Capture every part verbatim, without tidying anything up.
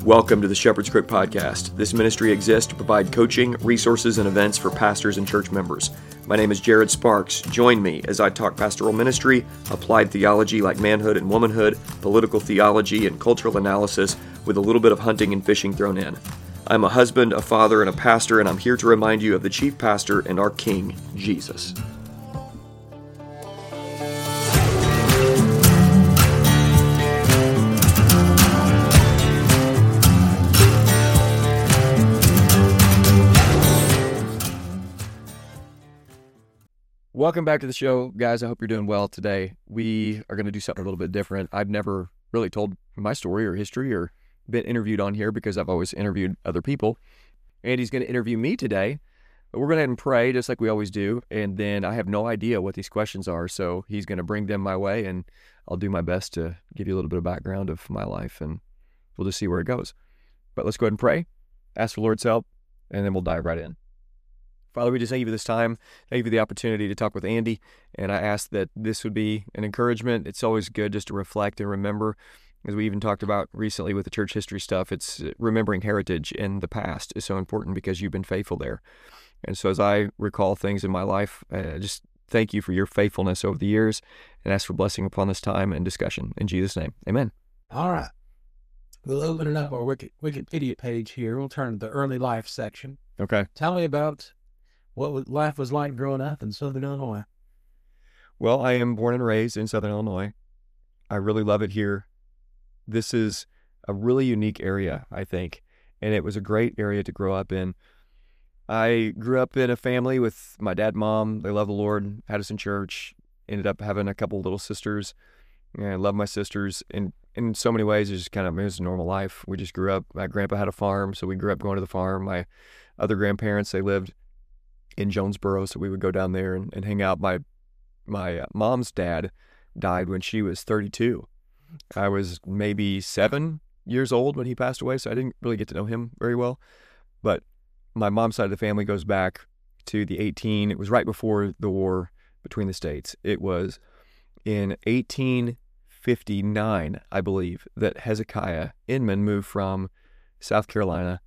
Welcome to the Shepherd's Crook Podcast. This ministry exists to provide coaching, resources, and events for pastors and church members. My name is Jared Sparks. Join me as I talk pastoral ministry, applied theology like manhood and womanhood, political theology, and cultural analysis with a little bit of hunting and fishing thrown in. I'm a husband, a father, and a pastor, and I'm here to remind you of the chief pastor and our King, Jesus. Welcome back to the show, guys. I hope you're doing well today. We are going to do something a little bit different. I've never really told my story or history or been interviewed on here because I've always interviewed other people. Andy's going to interview me today, but we're going to head and pray just like we always do. And then I have no idea what these questions are, so he's going to bring them my way, and I'll do my best to give you a little bit of background of my life, and we'll just see where it goes. But let's go ahead and pray, ask for the Lord's help, and then we'll dive right in. Father, we just thank you for this time. Thank you for the opportunity to talk with Andy, and I ask that this would be an encouragement. It's always good just to reflect and remember, as we even talked about recently with the church history stuff. It's remembering heritage in the past is so important because you've been faithful there. And so as I recall things in my life, uh, just thank you for your faithfulness over the years, and ask for blessing upon this time and discussion. In Jesus' name, amen. All right. We'll open it up our Wiki- Wikipedia page here. We'll turn to the early life section. Okay. Tell me about what life was like growing up in Southern Illinois. Well, I am born and raised in Southern Illinois. I really love it here. This is a really unique area, I think, and it was a great area to grow up in. I grew up in a family with my dad and mom. They love the Lord, had us in church, ended up having a couple little sisters. And I love my sisters. In, in so many ways, it's just kind of, it was a normal life. We just grew up. My grandpa had a farm, so we grew up going to the farm. My other grandparents, they lived in Jonesboro, so we would go down there and, and hang out. My my uh, mom's dad died when she was thirty-two. I was maybe seven years old when he passed away, so I didn't really get to know him very well. But my mom's side of the family goes back to the eighteen, it was right before the war between the states. It was in eighteen fifty-nine, I believe, that Hezekiah Inman moved from South Carolina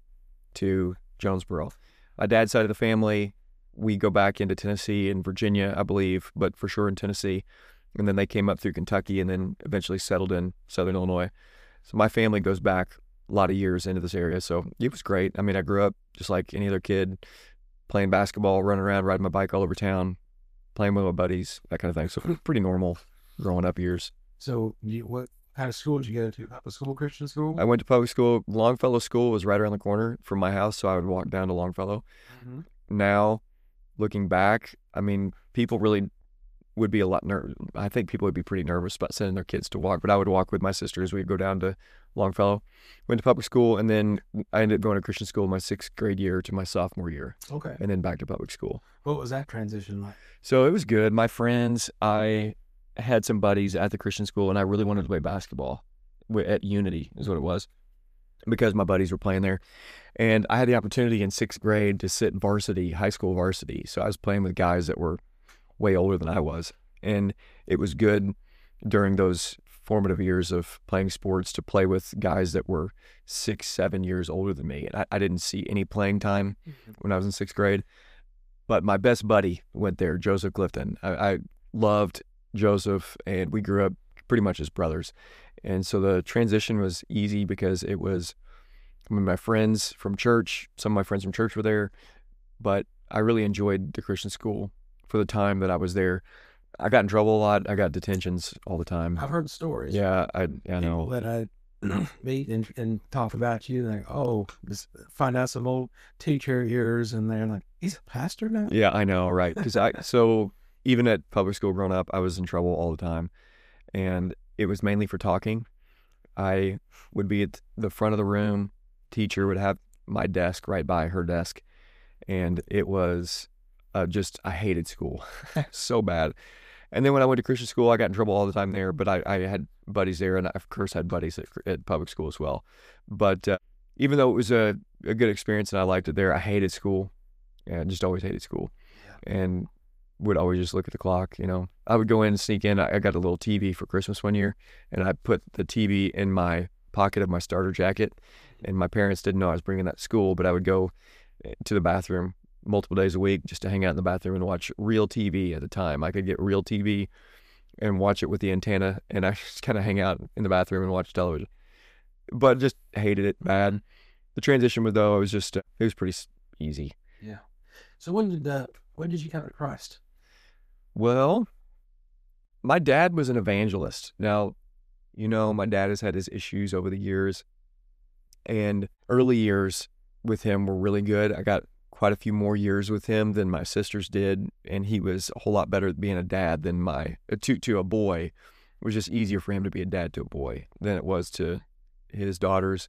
to Jonesboro. My dad's side of the family, we go back into Tennessee and Virginia, I believe, but for sure in Tennessee. And then they came up through Kentucky and then eventually settled in Southern Illinois. So my family goes back a lot of years into this area. So it was great. I mean, I grew up just like any other kid, playing basketball, running around, riding my bike all over town, playing with my buddies, that kind of thing. So pretty normal growing up years. So you, what kind of school did you go to? Public school, Christian school? I went to public school. Longfellow School was right around the corner from my house, so I would walk down to Longfellow. Mm-hmm. Now, looking back, I mean, people really would be a lot nervous. I think people would be pretty nervous about sending their kids to walk, but I would walk with my sisters. We'd go down to Longfellow, went to public school, and then I ended up going to Christian school my sixth grade year to my sophomore year. Okay. And then back to public school. What was that transition like? So it was good. My friends, I had some buddies at the Christian school, and I really wanted to play basketball at Unity is what it was, because my buddies were playing there. And I had the opportunity in sixth grade to sit varsity, high school varsity. So I was playing with guys that were way older than I was. And it was good during those formative years of playing sports to play with guys that were six, seven years older than me. And I, I didn't see any playing time mm-hmm. when I was in sixth grade. But my best buddy went there, Joseph Clifton. I, I loved Joseph, and we grew up pretty much as brothers. And so the transition was easy because it was, I mean, my friends from church, some of my friends from church were there, but I really enjoyed the Christian school for the time that I was there. I got in trouble a lot. I got detentions all the time. I've heard stories. Yeah, I, I know. That I meet and, and talk about you, like, oh, this, find out some old teacher of yours, and they're like, he's a pastor now? Yeah, I know, right? Because I, so even at public school growing up, I was in trouble all the time, and it was mainly for talking. I would be at the front of the room. Teacher would have my desk right by her desk, and it was uh, just, I hated school so bad. And then when I went to Christian school, I got in trouble all the time there, but I, I had buddies there, and I, of course, had buddies at, at public school as well. But uh, even though it was a, a good experience and I liked it there, I hated school, and just always hated school. Yeah. And would always just look at the clock, you know. I would go in and sneak in. I, I got a little T V for Christmas one year, and I put the T V in my pocket of my starter jacket, And my parents didn't know I was bringing that to school, but I would go to the bathroom multiple days a week just to hang out in the bathroom and watch real T V at the time. I could get real T V and watch it with the antenna, and I just kind of hang out in the bathroom and watch television. But just hated it bad. The transition was, though, it was just, uh, it was pretty easy. Yeah. So when did uh, when did you come to Christ? Well, my dad was an evangelist. Now, you know, my dad has had his issues over the years, and early years with him were really good. I got quite a few more years with him than my sisters did, and he was a whole lot better at being a dad than my to to a boy. It was just easier for him to be a dad to a boy than it was to his daughters.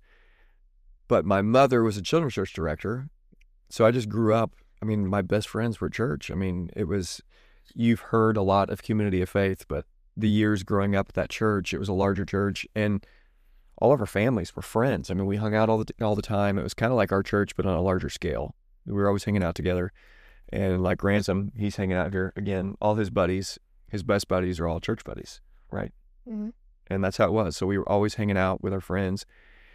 But my mother was a children's church director, so I just grew up. I mean, my best friends were at church. I mean, it was, you've heard a lot of Community of Faith, but the years growing up at that church, it was a larger church, and all of our families were friends. I mean, we hung out all the all the time. It was kind of like our church, but on a larger scale. We were always hanging out together. And like Ransom, he's hanging out here again. All his buddies, his best buddies are all church buddies, right? Mm-hmm. And that's how it was. So we were always hanging out with our friends.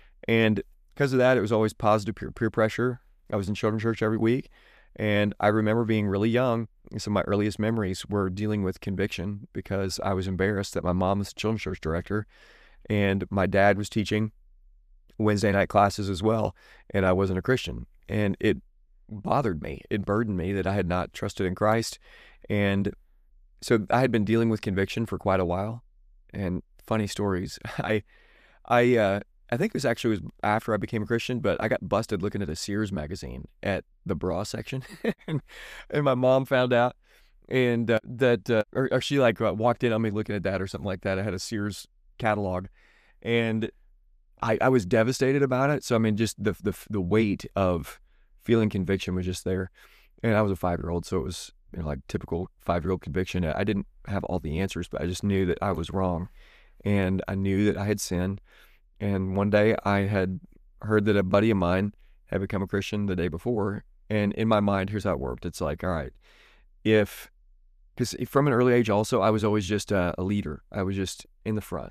And because of that, it was always positive peer, peer pressure. I was in children's church every week. And I remember being really young. Some of my earliest memories were dealing with conviction because I was embarrassed that my mom was a children's church director and my dad was teaching Wednesday night classes as well, and I wasn't a Christian. And it bothered me. It burdened me that I had not trusted in Christ. And so I had been dealing with conviction for quite a while. And funny stories. I, I, uh, I think it was actually was after I became a Christian, but I got busted looking at a Sears magazine at the bra section, and, and my mom found out, and uh, that, uh, or, or she like uh, walked in on me looking at that or something like that. I had a Sears catalog, and I, I was devastated about it. So I mean, just the the the weight of feeling conviction was just there, and I was a five year old, so it was, you know, like typical five year old conviction. I didn't have all the answers, but I just knew that I was wrong, and I knew that I had sinned. And one day I had heard that a buddy of mine had become a Christian the day before. And in my mind, here's how it worked. It's like, all right, if, because from an early age also, I was always just a, a leader. I was just in the front.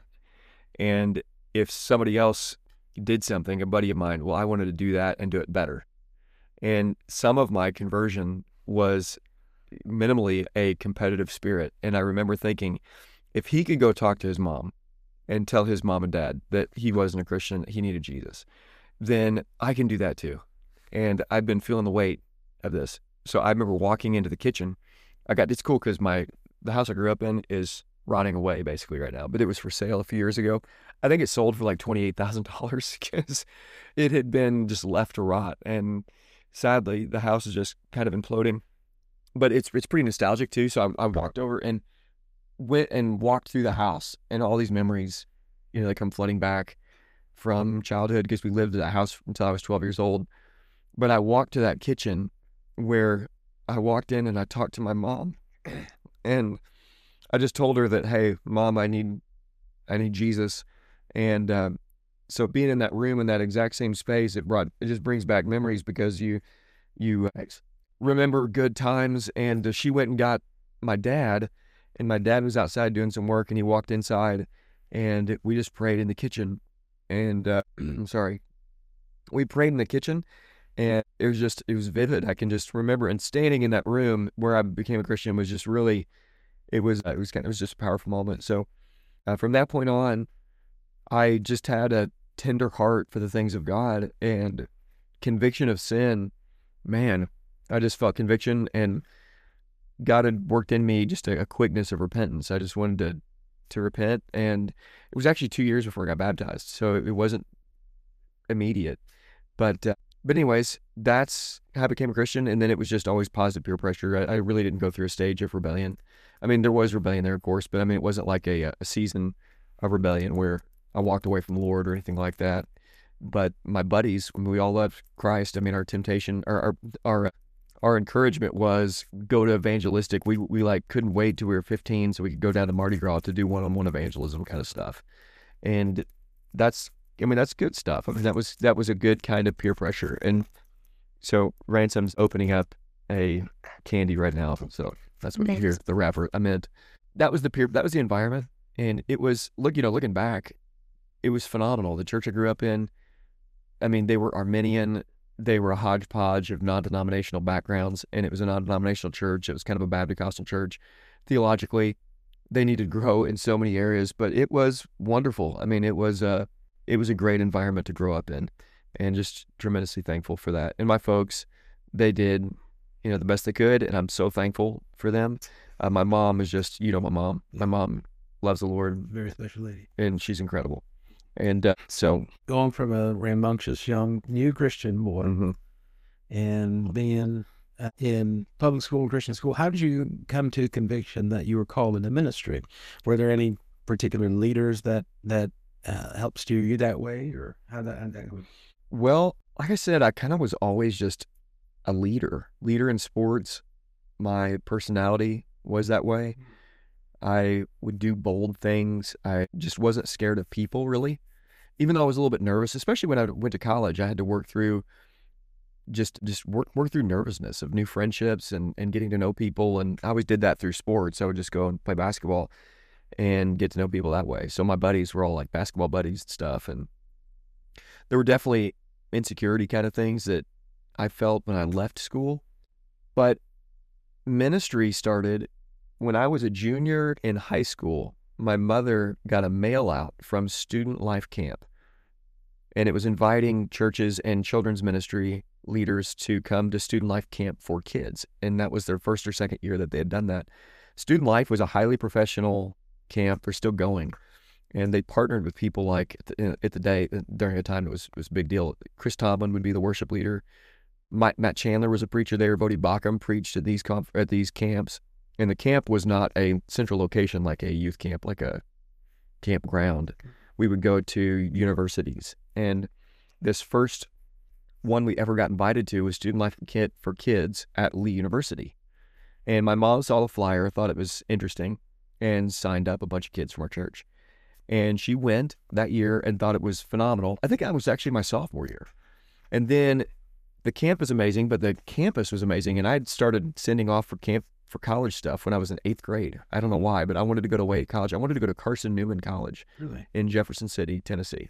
And if somebody else did something, a buddy of mine, well, I wanted to do that and do it better. And some of my conversion was minimally a competitive spirit. And I remember thinking, if he could go talk to his mom and tell his mom and dad that he wasn't a Christian, he needed Jesus, then I can do that too. And I've been feeling the weight of this. So I remember walking into the kitchen. I got, it's cool because my, the house I grew up in is rotting away basically right now, but it was for sale a few years ago. I think it sold for like twenty-eight thousand dollars because it had been just left to rot. And sadly, the house is just kind of imploding, but it's, it's pretty nostalgic too. So I, I walked over and went and walked through the house, and all these memories, you know, they come flooding back from childhood because we lived in that house until I was twelve years old. But I walked to that kitchen where I walked in and I talked to my mom, and I just told her that, hey, Mom, I need, I need Jesus. And uh, so being in that room in that exact same space, it brought, it just brings back memories because you, you remember good times. And uh, she went and got my dad. And my dad was outside doing some work, and he walked inside, and we just prayed in the kitchen. And uh, I'm sorry, we prayed in the kitchen, and it was just, it was vivid. I can just remember, and standing in that room where I became a Christian was just really, it was, it was kind of, it was just a powerful moment. So uh, from that point on, I just had a tender heart for the things of God, and conviction of sin. Man, I just felt conviction, and God had worked in me just a, a quickness of repentance. I just wanted to to repent, and it was actually two years before I got baptized, so it, it wasn't immediate. But uh, but anyways, that's how I became a Christian, and then it was just always positive peer pressure. I, I really didn't go through a stage of rebellion. I mean, there was rebellion there, of course, but I mean, it wasn't like a, a season of rebellion where I walked away from the Lord or anything like that. But my buddies, when we all loved Christ, I mean, our temptation, our our, our Our encouragement was go to evangelistic. We we like couldn't wait till we were fifteen so we could go down to Mardi Gras to do one-on-one evangelism kind of stuff. And that's, I mean, that's good stuff. I mean, that was that was a good kind of peer pressure. And so Ransom's opening up a candy right now. So that's what Nice. you hear, the wrapper. I meant that was the peer, that was the environment. And it was, look, you know, looking back, it was phenomenal. The church I grew up in, I mean, they were Arminian. They were a hodgepodge of non-denominational backgrounds, and it was a non-denominational church. It was kind of a Baptist church. Theologically, they needed to grow in so many areas, but it was wonderful. I mean, it was a, it was a great environment to grow up in, and just tremendously thankful for that. And my folks, they did, you know, the best they could, and I'm so thankful for them. Uh, my mom is just, you know, my mom. My mom loves the Lord, Very special lady. and she's incredible. And uh, so, Going from a rambunctious young new Christian boy mhm. and being uh, in public school, Christian school, how did you come to conviction that you were called into ministry? Were there any particular leaders that that uh, helped steer you that way, or how that? How that Well, like I said, I kind of was always just a leader, leader in sports. My personality was that way. I would do bold things. I just wasn't scared of people, really. Even though I was a little bit nervous, especially when I went to college, I had to work through just just work work through nervousness of new friendships and, and getting to know people. And I always did that through sports. I would just go and play basketball and get to know people that way. So my buddies were all like basketball buddies and stuff. And there were definitely insecurity kind of things that I felt when I left school. But ministry started when I was a junior in high school. My mother got a mail out from Student Life Camp, and it was inviting churches and children's ministry leaders to come to Student Life Camp for kids. And that was their first or second year that they had done that. Student Life was a highly professional camp. They're still going. And they partnered with people like at the, at the day, during a time it was, it was a big deal. Chris Tomlin would be the worship leader. Matt, Matt Chandler was a preacher there. Bodie Bacham preached at these conf- at these camps. And the camp was not a central location like a youth camp, like a campground. We would go to universities. And this first one we ever got invited to was Student Life Kit for Kids at Lee University. And my mom saw the flyer, thought it was interesting, and signed up a bunch of kids from our church. And she went that year and thought it was phenomenal. I think I was actually my sophomore year. And then the camp was amazing, but the campus was amazing. And I'd started sending off for camp for college stuff when I was in eighth grade. I don't know why, but I wanted to go to Wade College. I wanted to go to Carson Newman College really? in Jefferson City, Tennessee.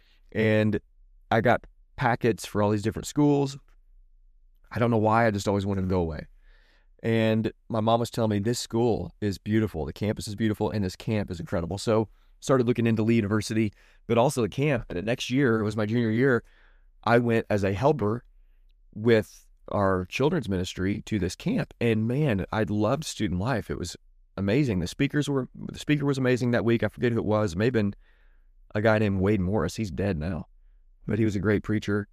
And I got packets for all these different schools. I don't know why, I just always wanted to go away. And my mom was telling me this school is beautiful. The campus is beautiful, and this camp is incredible. So started looking into Lee University, but also the camp. And the next year, it was my junior year, I went as a helper with our children's ministry to this camp. And man, I loved Student Life. It was amazing. The speakers were, the speaker was amazing that week. I forget who it was. It may have been a guy named Wade Morris. He's dead now, but he was a great preacher.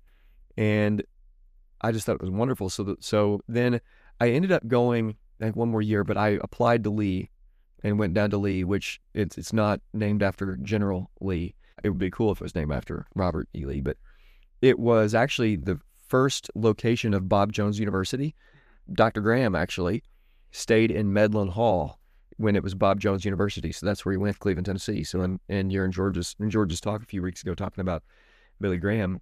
And I just thought it was wonderful. So, that, so then I ended up going like one more year, but I applied to Lee and went down to Lee, which it's, it's not named after General Lee. It would be cool if it was named after Robert E. Lee, but it was actually the first location of Bob Jones University. Doctor Graham actually stayed in Medlin Hall when it was Bob Jones University. So that's where he went, Cleveland, Tennessee. So in, and you're in George's, in George's talk a few weeks ago talking about Billy Graham,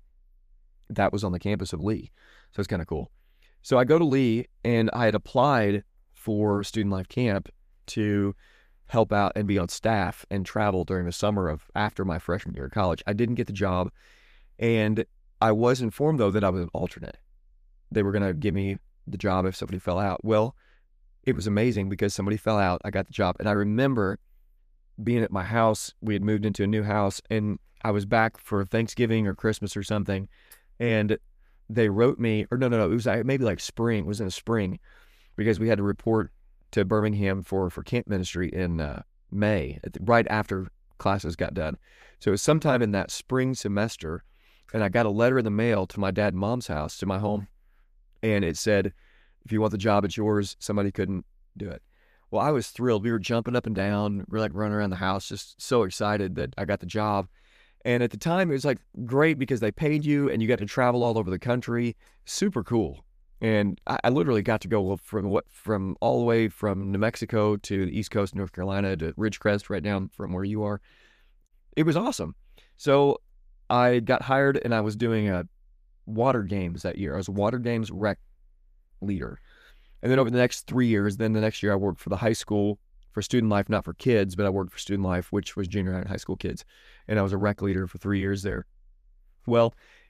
that was on the campus of Lee. So it's kind of cool. So I go to Lee, and I had applied for Student Life Camp to help out and be on staff and travel during the summer of after my freshman year of college. I didn't get the job, and I was informed, though, that I was an alternate. They were going to give me the job if somebody fell out. Well, it was amazing because somebody fell out. I got the job. And I remember being at my house. We had moved into a new house, and I was back for Thanksgiving or Christmas or something. And they wrote me, or no, no, no, it was maybe like spring. It was in the spring because we had to report to Birmingham for, for camp ministry in uh, May, at the, right after classes got done. So it was sometime in that spring semester. And I got a letter in the mail to my dad and mom's house, to my home. And it said, if you want the job, it's yours. Somebody couldn't do it. Well, I was thrilled. We were jumping up and down. We were like running around the house, just so excited that I got the job. And at the time, it was like great because they paid you and you got to travel all over the country. Super cool. And I, I literally got to go from what from all the way from New Mexico to the East Coast, North Carolina, to Ridgecrest, right down from where you are. It was awesome. So I got hired, and I was doing a water games that year. I was a water games rec leader. And then over the next three years, then the next year I worked for the high school for Student Life, not for kids, but I worked for Student Life, which was junior high and high school kids. And I was a rec leader for three years there. Well,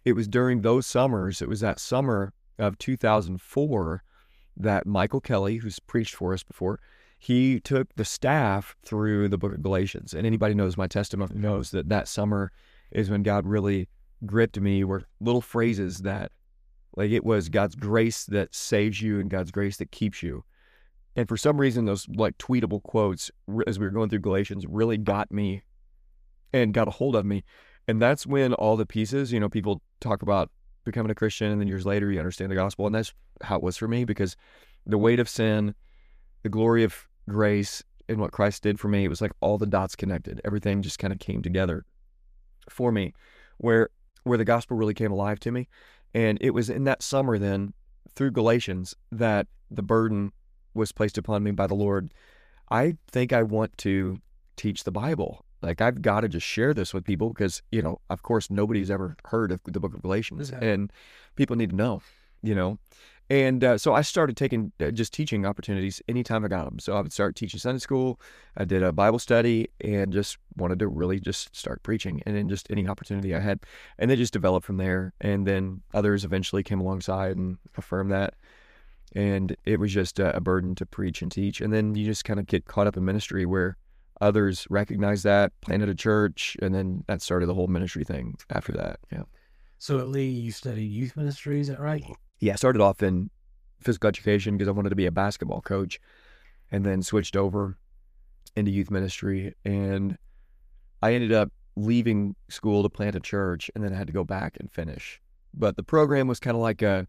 it was during those summers, it was that summer of two thousand four that Michael Kelly, who's preached for us before, he took the staff through the book of Galatians. And anybody knows my testimony knows that that summer is when God really gripped me, were little phrases that, like, it was God's grace that saves you and God's grace that keeps you. And for some reason, those like tweetable quotes as we were going through Galatians really got me and got a hold of me. And that's when all the pieces, you know, people talk about becoming a Christian and then years later you understand the gospel. And that's how it was for me, because the weight of sin, the glory of grace, and what Christ did for me, it was like all the dots connected. Everything just kind of came together for me, where where the gospel really came alive to me. And it was in that summer then, through Galatians, that the burden was placed upon me by the Lord. I think I want to teach the Bible. Like, I've got to just share this with people because, you know, of course, nobody's ever heard of the book of Galatians, and people need to know, you know. And uh, so I started taking uh, just teaching opportunities anytime I got them. So I would start teaching Sunday school. I did a Bible study and just wanted to really just start preaching, and then just any opportunity I had. And it just developed from there. And then others eventually came alongside and affirmed that. And it was just a, a burden to preach and teach. And then you just kind of get caught up in ministry where others recognized that, planted a church, and then that started the whole ministry thing after that. Yeah. So at Lee, you studied youth ministry, is that right? Yeah, I started off in physical education because I wanted to be a basketball coach, and then switched over into youth ministry. And I ended up leaving school to plant a church, and then I had to go back and finish. But the program was kind of like a,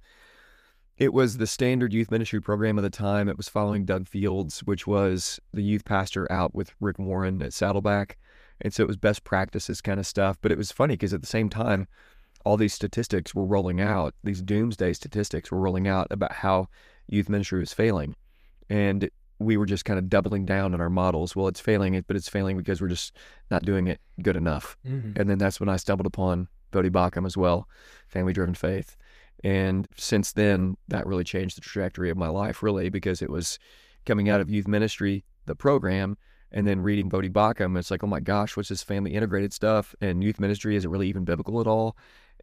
it was the standard youth ministry program of the time. It was following Doug Fields, which was the youth pastor out with Rick Warren at Saddleback. And so it was best practices kind of stuff. But it was funny because at the same time, all these statistics were rolling out, these doomsday statistics were rolling out about how youth ministry was failing. And we were just kind of doubling down on our models. Well, it's failing, but it's failing because we're just not doing it good enough. Mm-hmm. And then that's when I stumbled upon Bodie Bacham as well, Family Driven Faith. And since then, that really changed the trajectory of my life, really, because it was coming out of youth ministry, the program, and then reading Bodie Bacham. It's like, oh my gosh, what's this family integrated stuff? And youth ministry, is it really even biblical at all?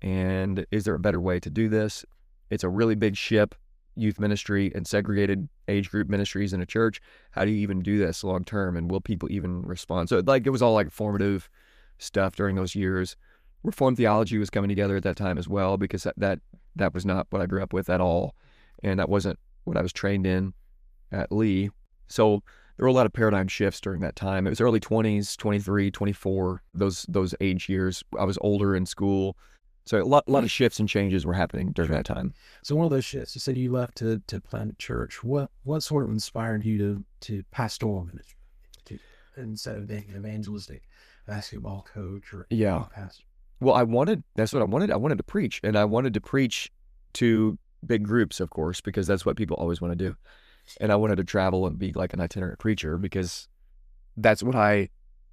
And is there a better way to do this? It's a really big ship, youth ministry and segregated age group ministries in a church. How do you even do this long term? And will people even respond? So like, it was all like formative stuff during those years. Reformed theology was coming together at that time as well, because that, that that was not what I grew up with at all. And that wasn't what I was trained in at Lee. So there were a lot of paradigm shifts during that time. It was early twenties, twenty-three, twenty-four, those those age years. I was older in school. So a lot, a lot of shifts and changes were happening during that time. So one of those shifts, you said you left to, to plant a church. What what sort of inspired you to, to pastoral ministry, to, instead of being an evangelistic basketball coach or yeah. pastor? Well, I wanted, that's what I wanted. I wanted to preach, and I wanted to preach to big groups, of course, because that's what people always want to do. And I wanted to travel and be like an itinerant preacher, because that's what I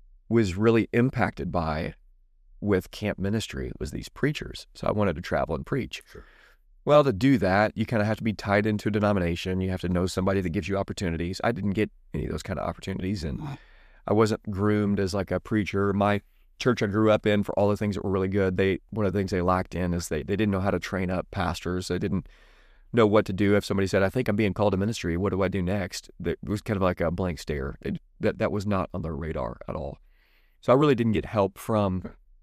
was really impacted by with camp ministry, was these preachers. So I wanted to travel and preach. Sure. Well, to do that, you kind of have to be tied into a denomination. You have to know somebody that gives you opportunities. I didn't get any of those kind of opportunities, and I wasn't groomed as like a preacher. My church I grew up in, for all the things that were really good, they one of the things they lacked in is they, they didn't know how to train up pastors. They didn't know what to do. If somebody said, I think I'm being called to ministry, what do I do next? It was kind of like a blank stare. It, that, that was not on their radar at all. So I really didn't get help from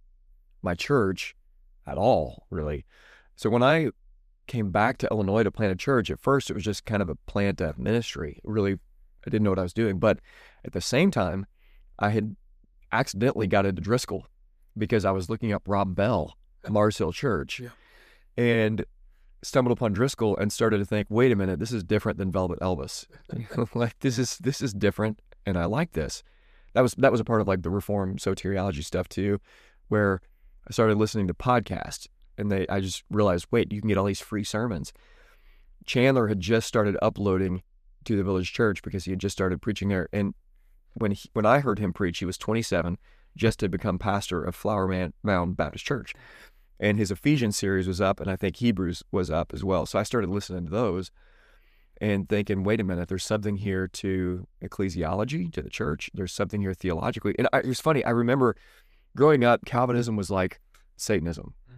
my church at all, really. So when I came back to Illinois to plant a church, at first it was just kind of a plant of ministry. Really, I didn't know what I was doing. But at the same time, I had accidentally got into Driscoll because I was looking up Rob Bell at Mars Hill Church, yeah. and stumbled upon Driscoll and started to think, wait a minute, this is different than Velvet Elvis. Like this is this is different, and I like this. That was that was a part of like the Reformed soteriology stuff too, where I started listening to podcasts, and they I just realized, wait, you can get all these free sermons. Chandler had just started uploading to the Village Church because he had just started preaching there, and when he, when I heard him preach, he was twenty-seven, just to become pastor of Flower Mound Baptist Church. And his Ephesians series was up, and I think Hebrews was up as well. So I started listening to those and thinking, wait a minute, there's something here to ecclesiology, to the church. There's something here theologically. And I, it was funny, I remember growing up, Calvinism was like Satanism.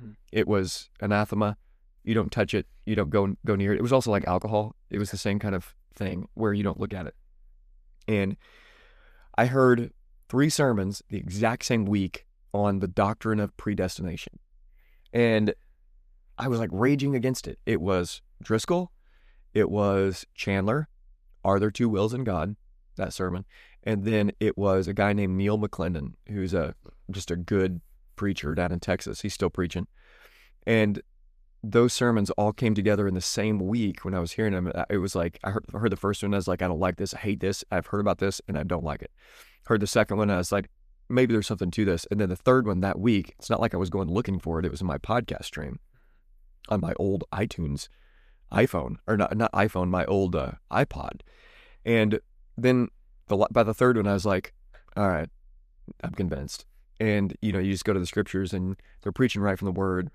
It was anathema. You don't touch it. You don't go go near it. It was also like alcohol. It was the same kind of thing where you don't look at it. And I heard three sermons the exact same week on the doctrine of predestination. And I was like raging against it. It was Driscoll. It was Chandler. Are there two wills in God? That sermon. And then it was a guy named Neil McClendon, who's a just a good preacher down in Texas. He's still preaching. And those sermons all came together in the same week when I was hearing them. It was like, I heard, I heard the first one, I was like, I don't like this, I hate this, I've heard about this, and I don't like it. Heard the second one, I was like, maybe there's something to this. And then the third one that week, it's not like I was going looking for it, it was in my podcast stream on my old iTunes iPhone, or not not iPhone, my old uh, iPod. And then the, by the third one, I was like, all right, I'm convinced. And, you know, you just go to the scriptures and they're preaching right from the word.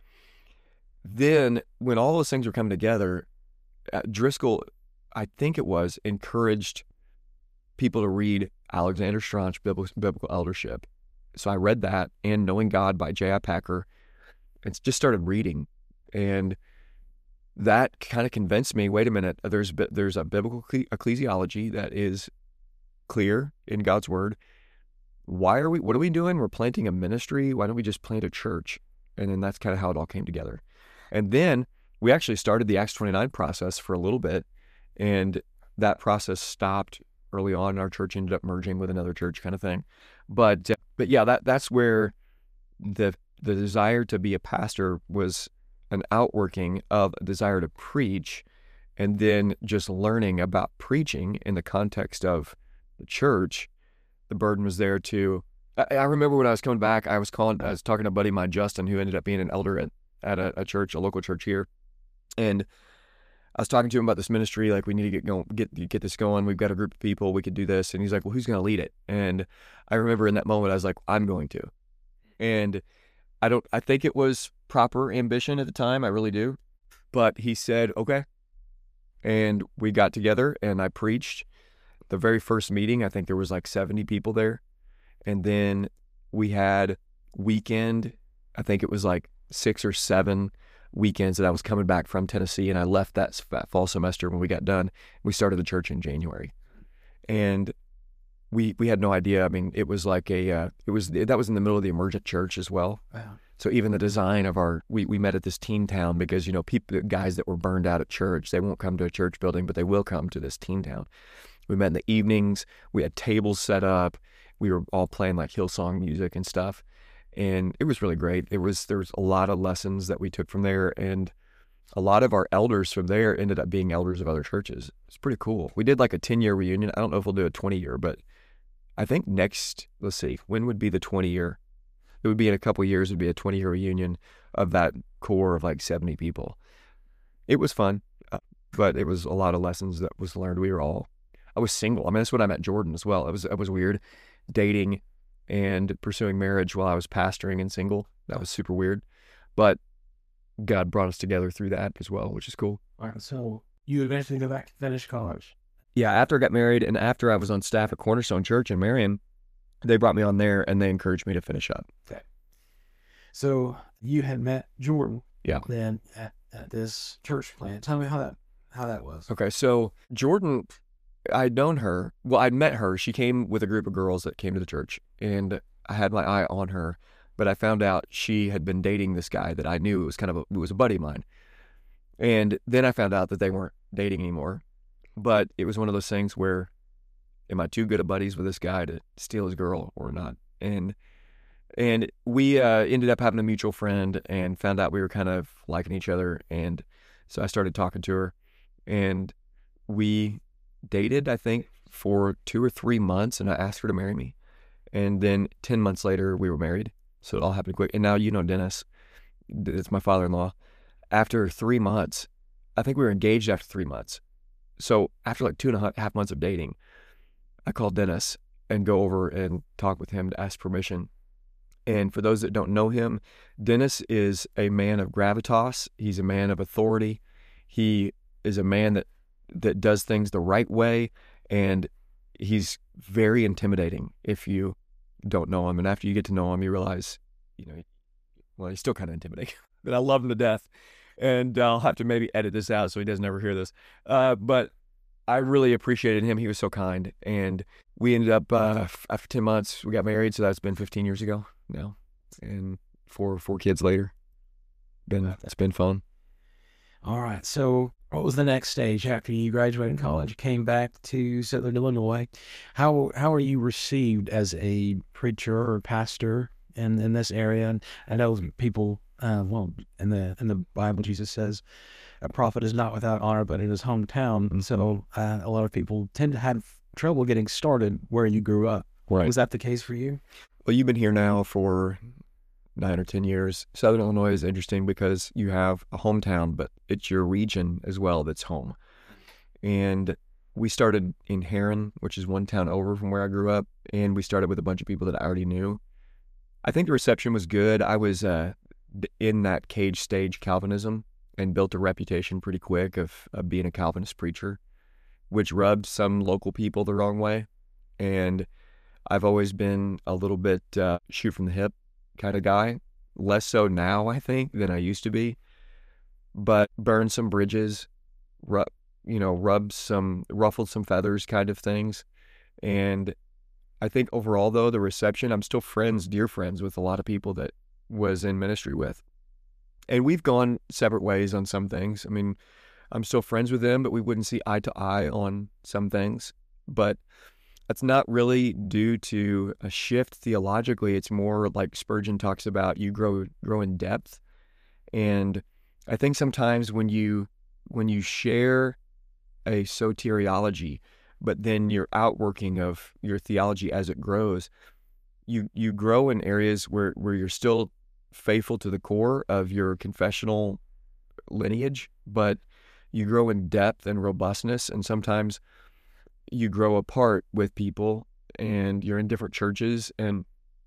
Then when all those things were coming together, uh, Driscoll, I think it was, encouraged people to read Alexander Strauch, Biblical, Biblical Eldership. So I read that and Knowing God by J I Packer, and just started reading. And that kind of convinced me, wait a minute, there's there's a biblical ecclesiology that is clear in God's word. Why are we, what are we doing? We're planting a ministry. Why don't we just plant a church? And then that's kind of how it all came together. And then we actually started the Acts twenty-nine process for a little bit. And that process stopped early on. Our church ended up merging with another church kind of thing. But, uh, but yeah, that that's where the the desire to be a pastor was an outworking of a desire to preach, and then just learning about preaching in the context of the church. The burden was there to, I, I remember when I was coming back, I was calling, I was talking to a buddy of mine, Justin, who ended up being an elder at, at a, a church, a local church here. And I was talking to him about this ministry, like, we need to get going, get, get this going. We've got a group of people, we could do this. And he's like, well, who's going to lead it? And I remember in that moment, I was like, I'm going to. And I don't, I think it was proper ambition at the time. I really do. But he said, okay. And we got together and I preached. The very first meeting, I think there was like seventy people there. And then we had weekend, I think it was like six or seven weekends that I was coming back from Tennessee, and I left that fall semester when we got done. We started the church in January. And we we had no idea. I mean, it was like a, uh, it was, that was in the middle of the emergent church as well. Wow. So even the design of our, we, we met at this teen town because, you know, people, guys that were burned out at church, they won't come to a church building, but they will come to this teen town. We met in the evenings. We had tables set up. We were all playing like Hillsong music and stuff. And it was really great. It was, there was a lot of lessons that we took from there. And a lot of our elders from there ended up being elders of other churches. It's pretty cool. We did like a ten year reunion. I don't know if we'll do a twenty year, but I think next, let's see, when would be the twenty year? It would be in a couple of years, it would be a twenty year reunion of that core of like seventy people. It was fun, uh, but it was a lot of lessons that was learned. We were all, I was single. I mean, that's when I met Jordan as well. It was, it was weird dating and pursuing marriage while I was pastoring and single. That was super weird, but God brought us together through that as well, which is cool. All right, so you eventually go back to finish college. Yeah, after I got married and after I was on staff at Cornerstone Church in Marion, they brought me on there and they encouraged me to finish up. Okay. So you had met Jordan. Yeah. Then at, at this church plant. Tell me how that how that was. Okay, so Jordan, I'd known her. Well, I'd met her. She came with a group of girls that came to the church, and I had my eye on her. But I found out she had been dating this guy that I knew. It was kind of a, it was a buddy of mine. And then I found out that they weren't dating anymore. But it was one of those things where, am I too good of buddies with this guy to steal his girl or not? And and we uh, ended up having a mutual friend and found out we were kind of liking each other. And so I started talking to her, and we dated, I think, for two or three months, and I asked her to marry me. And then ten months later, we were married. So it all happened quick. And now, you know, Dennis, it's my father-in-law. After three months, I think we were engaged after three months. So after like two and a half months of dating, I called Dennis and go over and talk with him to ask permission. And for those that don't know him, Dennis is a man of gravitas. He's a man of authority. He is a man that, that does things the right way. And he's very intimidating if you don't know him. And after you get to know him, you realize, you know, well, he's still kind of intimidating. that I love him to death. And I'll have to maybe edit this out so he doesn't ever hear this. Uh, but I really appreciated him. He was so kind. And we ended up, uh, after ten months, we got married. So that's been fifteen years ago now. And four, four kids later. Been, it's been fun. All right. So what was the next stage after you graduated college? You came back to Southern Illinois. How how are you received as a preacher or pastor in, in this area? And I know people, uh, well, in the in the Bible, Jesus says, a prophet is not without honor, but in his hometown. And so uh, a lot of people tend to have trouble getting started where you grew up. Right. Was that the case for you? Well, you've been here now for nine or ten years. Southern Illinois is interesting because you have a hometown, but it's your region as well that's home. And we started in Heron, which is one town over from where I grew up, and we started with a bunch of people that I already knew. I think the reception was good. I was uh, in that cage stage Calvinism and built a reputation pretty quick of, of being a Calvinist preacher, which rubbed some local people the wrong way. And I've always been a little bit uh, shoot from the hip kind of guy, less so now, I think, than I used to be, but burned some bridges, ru- you know, rubbed some, ruffled some feathers kind of things. And I think overall, though, the reception, I'm still friends, dear friends with a lot of people that was in ministry with. And we've gone separate ways on some things. I mean, I'm still friends with them, but we wouldn't see eye to eye on some things. But that's not really due to a shift theologically. It's more like Spurgeon talks about, you grow grow in depth. And I think sometimes when you when you share a soteriology, but then your outworking of your theology as it grows, you you grow in areas where, where you're still faithful to the core of your confessional lineage, but you grow in depth and robustness. And sometimes you grow apart with people and you're in different churches and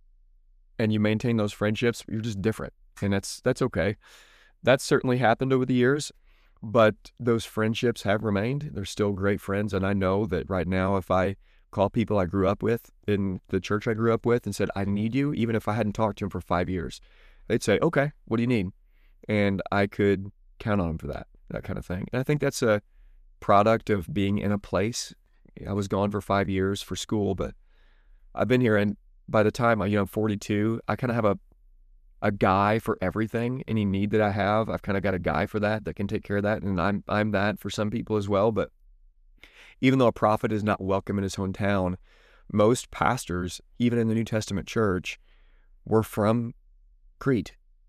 and you maintain those friendships, but you're just different. And that's that's okay. That's certainly happened over the years, but those friendships have remained. They're still great friends. And I know that right now, if I call people I grew up with in the church I grew up with and said, I need you, even if I hadn't talked to them for five years, they'd say, okay, what do you need? And I could count on them for that, that kind of thing. And I think that's a product of being in a place. I was gone for five years for school, but I've been here, and by the time I, you know, I'm forty-two, I kind of have a a guy for everything. Any need that I have, I've kind of got a guy for that that can take care of that, and I'm I'm that for some people as well. But even though a prophet is not welcome in his hometown, most pastors, even in the New Testament church, were from Crete,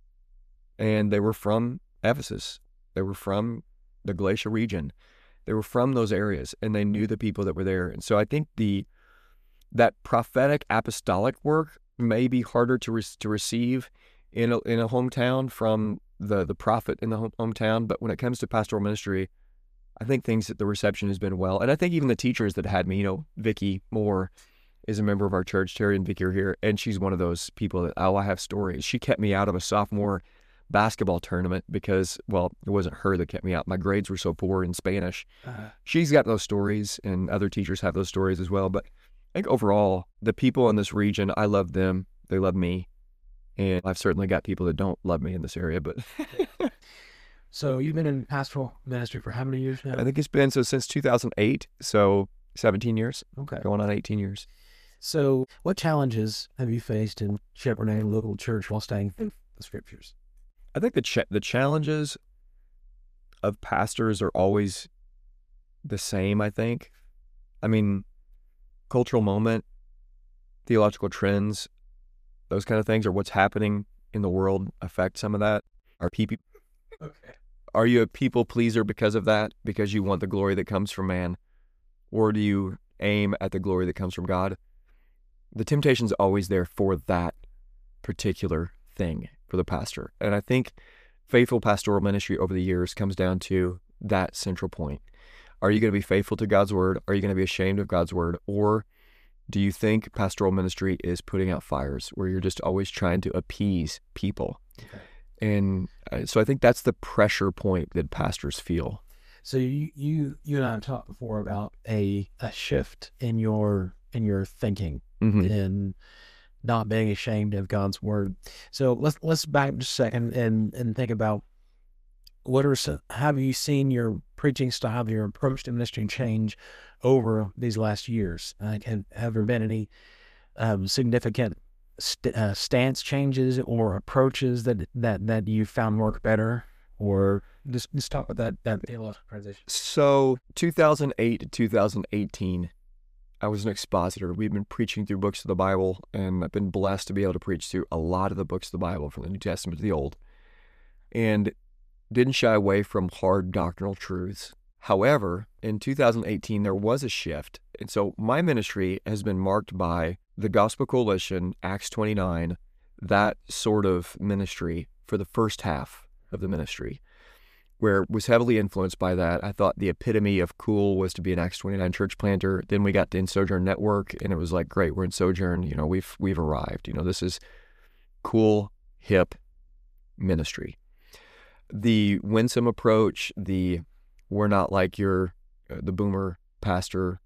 and they were from Ephesus. They were from the Galatia region. They were from those areas, and they knew the people that were there. And so I think the that prophetic apostolic work may be harder to re- to receive in a, in a hometown from the, the prophet in the home, hometown. But when it comes to pastoral ministry, I think things that the reception has been well. And I think even the teachers that had me, you know, Vicki Moore is a member of our church. Terry and Vicki are here, and she's one of those people that, oh, I have stories. She kept me out of a sophomore basketball tournament because, well, it wasn't her that kept me out. My grades were so poor in Spanish. Uh-huh. She's got those stories, and other teachers have those stories as well. But I think overall, the people in this region, I love them. They love me. And I've certainly got people that don't love me in this area. But so you've been in pastoral ministry for how many years now? I think it's been so since two thousand eight, so seventeen years. Okay. Going on eighteen years. So what challenges have you faced in shepherding a local church while staying in the scriptures? I think the ch- the challenges of pastors are always the same, I think. I mean, cultural moment, theological trends, those kind of things, or what's happening in the world affect some of that. Are people, okay. Are you a people pleaser because of that, because you want the glory that comes from man? Or do you aim at the glory that comes from God? The temptation's always there for that particular thing for the pastor. And I think faithful pastoral ministry over the years comes down to that central point. Are you going to be faithful to God's word? Are you going to be ashamed of God's word? Or do you think pastoral ministry is putting out fires where you're just always trying to appease people? Okay. And uh, so I think that's the pressure point that pastors feel. So you you, you and I have talked before about a a shift in your in your thinking, mm-hmm. in not being ashamed of God's word. So let's let's back just a second and and think about what are some, have you seen your preaching style, your approach to ministry change over these last years? Like, have, have there been any um, significant st- uh, stance changes or approaches that that that you found work better? Or just just talk about that that theological transition. So two thousand eight to two thousand eighteen, I was an expositor. We've been preaching through books of the Bible, and I've been blessed to be able to preach through a lot of the books of the Bible, from the New Testament to the Old, and didn't shy away from hard doctrinal truths. However, in two thousand eighteen, there was a shift. And so my ministry has been marked by the Gospel Coalition, Acts twenty-nine, that sort of ministry for the first half of the ministry, where it was heavily influenced by that. I thought the epitome of cool was to be an Acts twenty-nine church planter. Then we got to In Sojourn Network, and it was like, great, we're in Sojourn. You know, we've we've arrived. You know, this is cool, hip ministry. The winsome approach, the we're not like your uh, the boomer pastor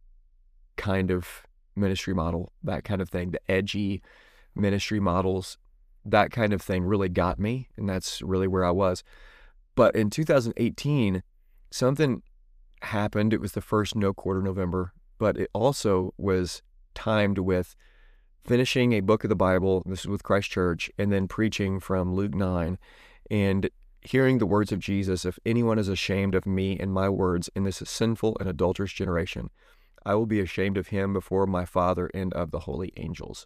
kind of ministry model, that kind of thing, the edgy ministry models, that kind of thing really got me, and that's really where I was. But in two thousand eighteen, something happened. It was the first no quarter November, but it also was timed with finishing a book of the Bible, this is with Christ Church, and then preaching from Luke nine, and hearing the words of Jesus, if anyone is ashamed of me and my words in this sinful and adulterous generation, I will be ashamed of him before my Father and of the holy angels.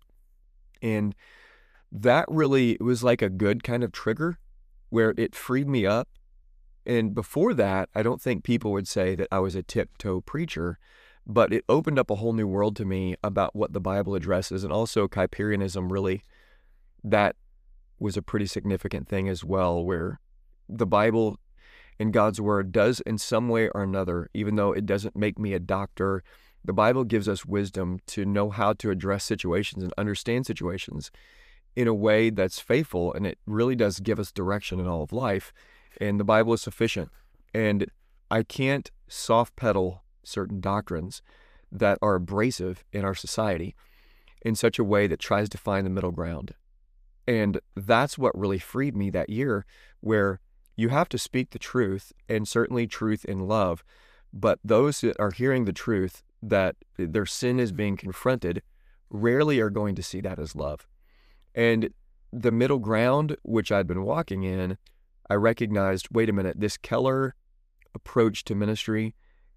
And that really was like a good kind of trigger where it freed me up. And before that, I don't think people would say that I was a tiptoe preacher, but it opened up a whole new world to me about what the Bible addresses. And also Kuyperianism, really, that was a pretty significant thing as well, where the Bible and God's word does in some way or another, even though it doesn't make me a doctor, the Bible gives us wisdom to know how to address situations and understand situations in a way that's faithful, and it really does give us direction in all of life. And the Bible is sufficient. And I can't soft pedal certain doctrines that are abrasive in our society in such a way that tries to find the middle ground. And that's what really freed me that year, where you have to speak the truth, and certainly truth in love, but those that are hearing the truth, that their sin is being confronted, rarely are going to see that as love. And the middle ground, which I'd been walking in, I recognized, wait a minute, this Keller approach to ministry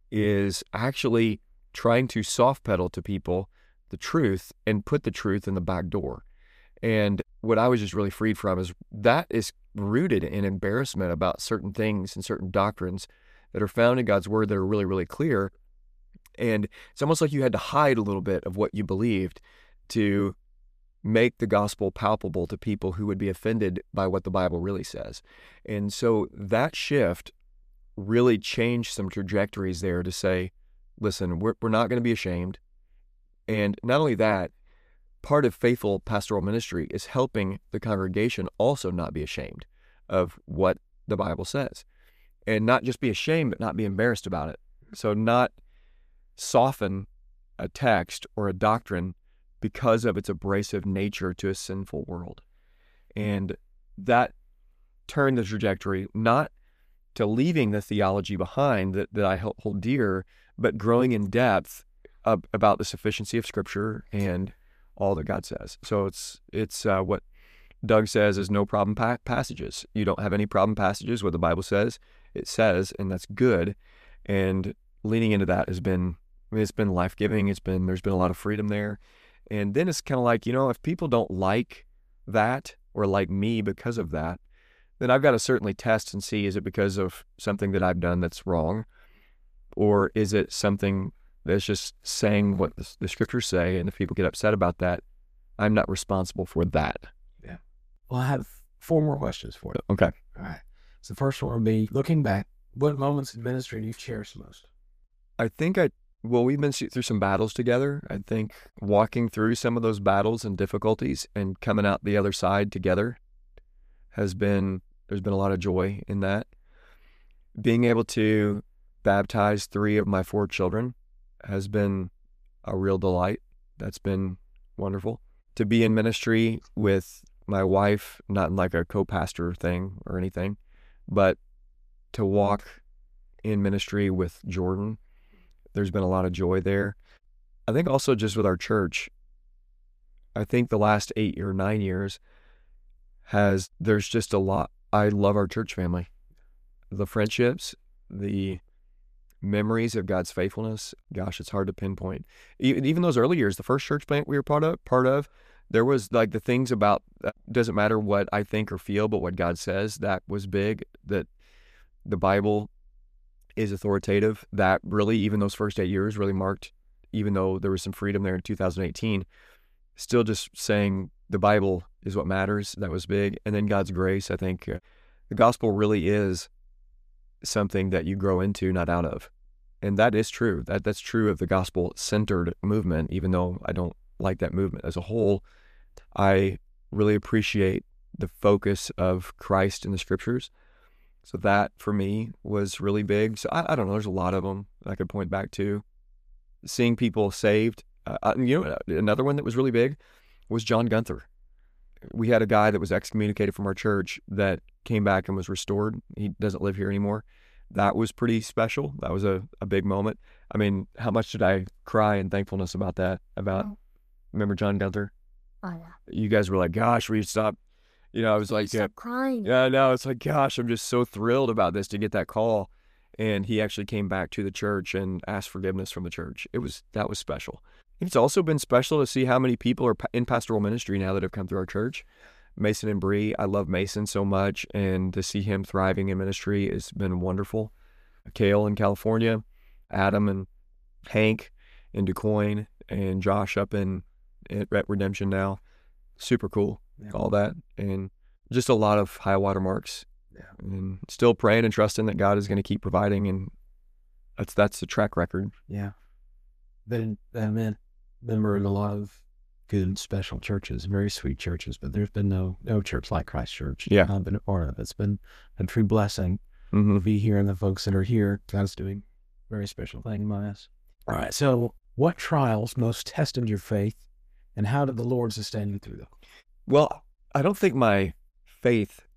is actually trying to soft pedal to people the truth and put the truth in the back door. And what I was just really freed from is that is rooted in embarrassment about certain things and certain doctrines that are found in God's word that are really, really clear. And it's almost like you had to hide a little bit of what you believed to make the gospel palpable to people who would be offended by what the Bible really says. And so that shift really changed some trajectories there to say, listen, we're, we're not going to be ashamed. And not only that, part of faithful pastoral ministry is helping the congregation also not be ashamed of what the Bible says, and not just be ashamed, but not be embarrassed about it. So not soften a text or a doctrine because of its abrasive nature to a sinful world. And that turned the trajectory, not to leaving the theology behind that, that I hold dear, but growing in depth ab- about the sufficiency of Scripture and all that God says. So it's it's uh, what Doug says is no problem pa- passages. You don't have any problem passages. What the Bible says, it says, and that's good. And leaning into that has been, I mean, it's been life-giving. It's been, there's been a lot of freedom there. And then it's kind of like, you know, if people don't like that or like me because of that, then I've got to certainly test and see, is it because of something that I've done that's wrong? Or is it something that's just saying what the, the scriptures say, and if people get upset about that, I'm not responsible for that. Yeah. Well, I have four more questions for you. Okay. All right. So the first one would be, looking back, what moments in ministry do you cherish most? I think I, well, we've been through some battles together. I think walking through some of those battles and difficulties and coming out the other side together has been, there's been a lot of joy in that. Being able to baptize three of my four children has been a real delight. That's been wonderful. to be in ministry with my wife, not in like a co-pastor thing or anything, but to walk in ministry with Jordan, there's been a lot of joy there. I think also just with our church, I think the last eight or nine years has, there's just a lot. I love our church family, the friendships, the memories of God's faithfulness. Gosh, it's hard to pinpoint. Even, even those early years, the first church plant we were part of, part of, there was like the things about, doesn't matter what I think or feel, but what God says, that was big, that the Bible is authoritative. That really, even those first eight years really marked, even though there was some freedom there in two thousand eighteen, still just saying the Bible is what matters. That was big. And then God's grace, I think uh, the gospel really is something that you grow into, not out of. And that is true. That That's true of the gospel-centered movement, even though I don't like that movement as a whole. I really appreciate the focus of Christ in the scriptures. So that, for me, was really big. So I, I don't know, there's a lot of them I could point back to. Seeing people saved. Uh, you know, another one that was really big was John Gunther. We had a guy that was excommunicated from our church that came back and was restored. He doesn't live here anymore. That was pretty special. That was a, a big moment. I mean, how much did I cry in thankfulness about that? About, oh. Remember John Gunther? Oh, yeah. You guys were like, gosh, will you stop? You know, I was like, stop yeah, crying. Yeah, no, it's like, gosh, I'm just so thrilled about this to get that call. And he actually came back to the church and asked forgiveness from the church. It was, that was special. It's also been special to see how many people are in pastoral ministry now that have come through our church. Mason and Bree, I love Mason so much, and to see him thriving in ministry has been wonderful. Kale in California, Adam and Hank in DuQuoin, and Josh up in at Redemption now. Super cool, yeah. All that, and just a lot of high water marks. Yeah. And still praying and trusting that God is going to keep providing, and that's that's the track record. Yeah. Been, Amen. Member in a lot of good, special churches, very sweet churches, but there's been no no church like Christ Church. Yeah. I've been a part of. It's been a true blessing mm-hmm. to be here, and the folks that are here, God's doing a very special thing in my eyes. All right, so what trials most tested your faith, and how did the Lord sustain you through them? Well, I don't think my faith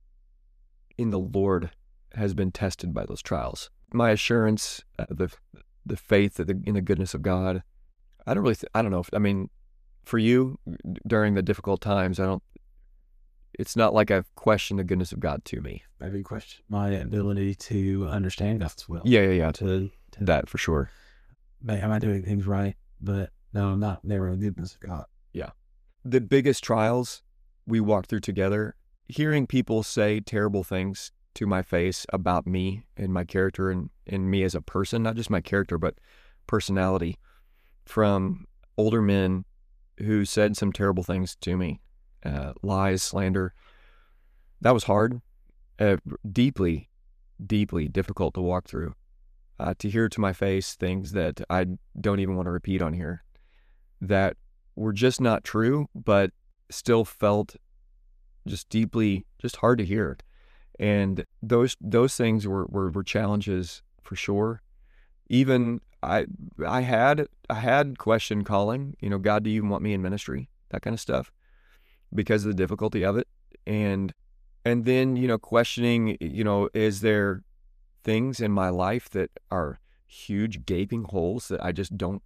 in the Lord has been tested by those trials. My assurance, uh, the the faith in the, in the goodness of God, I don't really, th- I don't know. If, I mean, for you, during the difficult times, I don't, it's not like I've questioned the goodness of God to me. Maybe question my ability to understand God's will. Yeah, yeah, yeah. To, to that for sure. Am I doing things right? But no, not never the goodness of God. Yeah. The biggest trials we walked through together, hearing people say terrible things to my face about me and my character and, and me as a person, not just my character, but personality, from older men who said some terrible things to me, uh, lies, slander. That was hard, uh, deeply, deeply difficult to walk through, uh, to hear to my face things that I don't even want to repeat on here, that were just not true, but still felt just deeply, just hard to hear. And those those things were, were, were challenges for sure. Even I I had I had question calling, you know, God, do you even want me in ministry? That kind of stuff, because of the difficulty of it. And and then, you know, questioning, you know, is there things in my life that are huge gaping holes that I just don't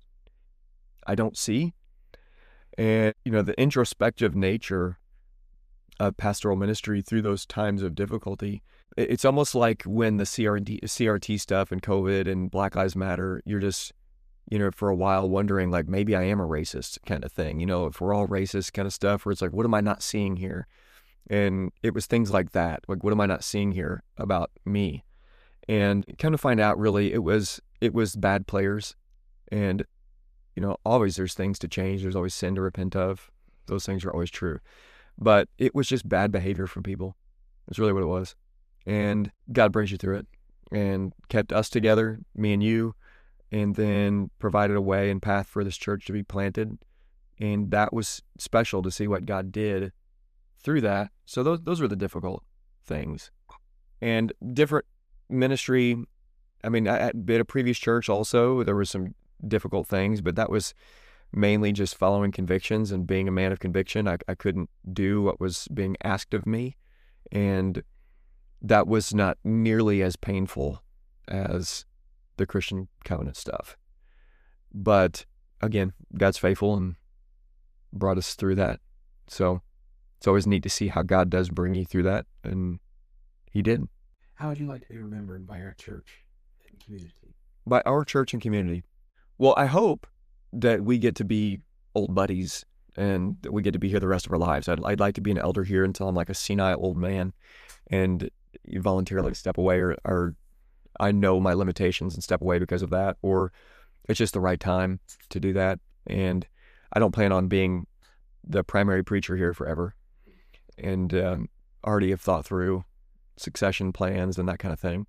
I don't see? And, you know, the introspective nature of pastoral ministry through those times of difficulty, it's almost like when the C R T, C R T stuff and COVID and Black Lives Matter, you're just, you know, for a while wondering, like, maybe I am a racist kind of thing, you know, if we're all racist kind of stuff, where it's like, what am I not seeing here? And it was things like that, like, what am I not seeing here about me? And come to find out, really, it was, it was bad players. And, you know, always there's things to change. There's always sin to repent of. Those things are always true. But it was just bad behavior from people. That's really what it was. And God brings you through it and kept us together, me and you, and then provided a way and path for this church to be planted. And that was special to see what God did through that. So those those were the difficult things. And different ministry, I mean, I, at a previous church also, there were some difficult things, but that was mainly just following convictions and being a man of conviction. I, I couldn't do what was being asked of me, and that was not nearly as painful as the Christian covenant stuff. But again, God's faithful and brought us through that. So it's always neat to see how God does bring you through that, and he did. How would you like to be remembered by our church and community? By our church and community. Well, I hope that we get to be old buddies and that we get to be here the rest of our lives. I'd, I'd like to be an elder here until I'm like a senile old man and you voluntarily step away, or, or I know my limitations and step away because of that, or it's just the right time to do that. And I don't plan on being the primary preacher here forever, and um, already have thought through succession plans and that kind of thing.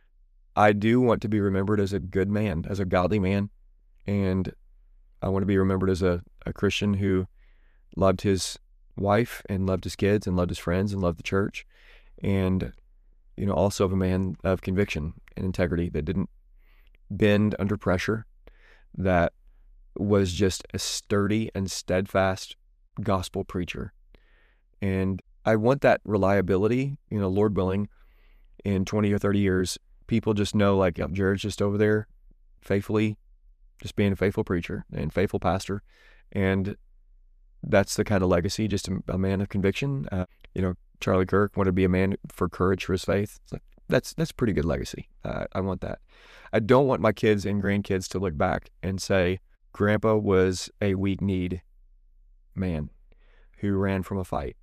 I do want to be remembered as a good man, as a godly man, and I want to be remembered as a, a Christian who loved his wife and loved his kids and loved his friends and loved the church, and you know, also of a man of conviction and integrity that didn't bend under pressure, that was just a sturdy and steadfast gospel preacher. And I want that reliability, you know, Lord willing, in twenty or thirty years, people just know, like, oh, Jared's just over there faithfully, just being a faithful preacher and faithful pastor. And that's the kind of legacy, just a, a man of conviction. Uh, you know, Charlie Kirk wanted to be a man for courage for his faith. It's like, that's that's pretty good legacy. Uh, I want that. I don't want my kids and grandkids to look back and say, Grandpa was a weak-kneed man who ran from a fight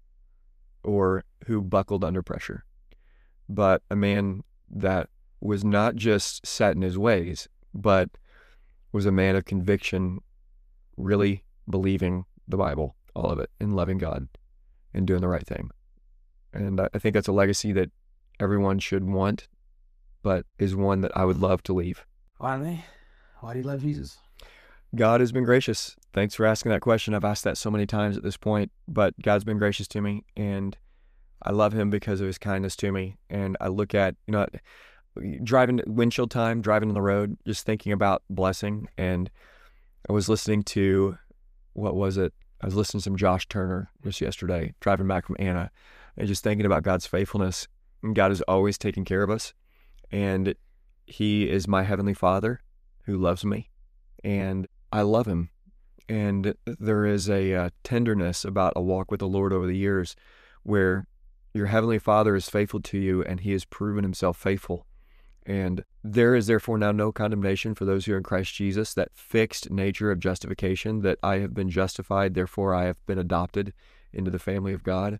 or who buckled under pressure, but a man that was not just set in his ways, but was a man of conviction, really believing the Bible, all of it, and loving God and doing the right thing. And I think that's a legacy that everyone should want, but is one that I would love to leave. Why, why do you love Jesus? God has been gracious. Thanks for asking that question. I've asked that so many times at this point, but God's been gracious to me, and I love him because of his kindness to me. And I look at, you know, driving, windshield time, driving on the road, just thinking about blessing. And I was listening to, what was it? I was listening to some Josh Turner just yesterday, driving back from Anna, and just thinking about God's faithfulness. And God is always taking care of us. And he is my heavenly Father who loves me, and I love him. And there is a uh, tenderness about a walk with the Lord over the years where your heavenly Father is faithful to you, and he has proven himself faithful. And there is therefore now no condemnation for those who are in Christ Jesus, that fixed nature of justification, that I have been justified, therefore I have been adopted into the family of God.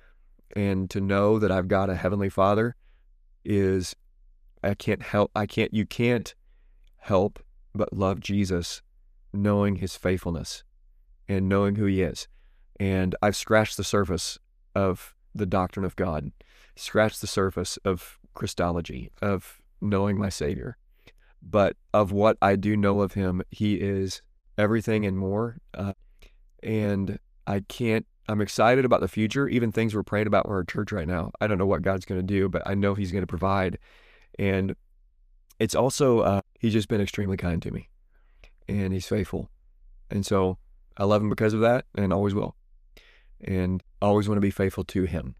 And to know that I've got a heavenly Father is, I can't help, I can't, you can't help but love Jesus, knowing his faithfulness and knowing who he is. And I've scratched the surface of the doctrine of God, scratched the surface of Christology, of knowing my Savior. But of what I do know of him, he is everything and more. Uh, and I can't, I'm excited about the future, even things we're praying about in our church right now. I don't know what God's going to do, but I know he's going to provide. And it's also, uh, he's just been extremely kind to me, and he's faithful. And so I love him because of that, and always will. And I always want to be faithful to him.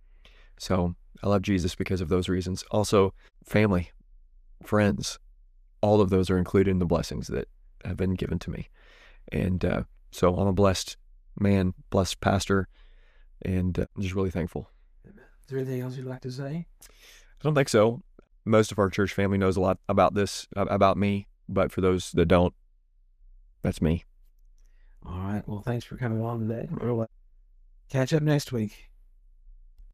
So I love Jesus because of those reasons. Also, family, friends, all of those are included in the blessings that have been given to me. And uh, so I'm a blessed man, blessed pastor, and uh, I'm just really thankful. Is there anything else you'd like to say? I don't think so. Most of our church family knows a lot about this, about me, but for those that don't, that's me. All right. Well, thanks for coming on today. We'll catch up next week.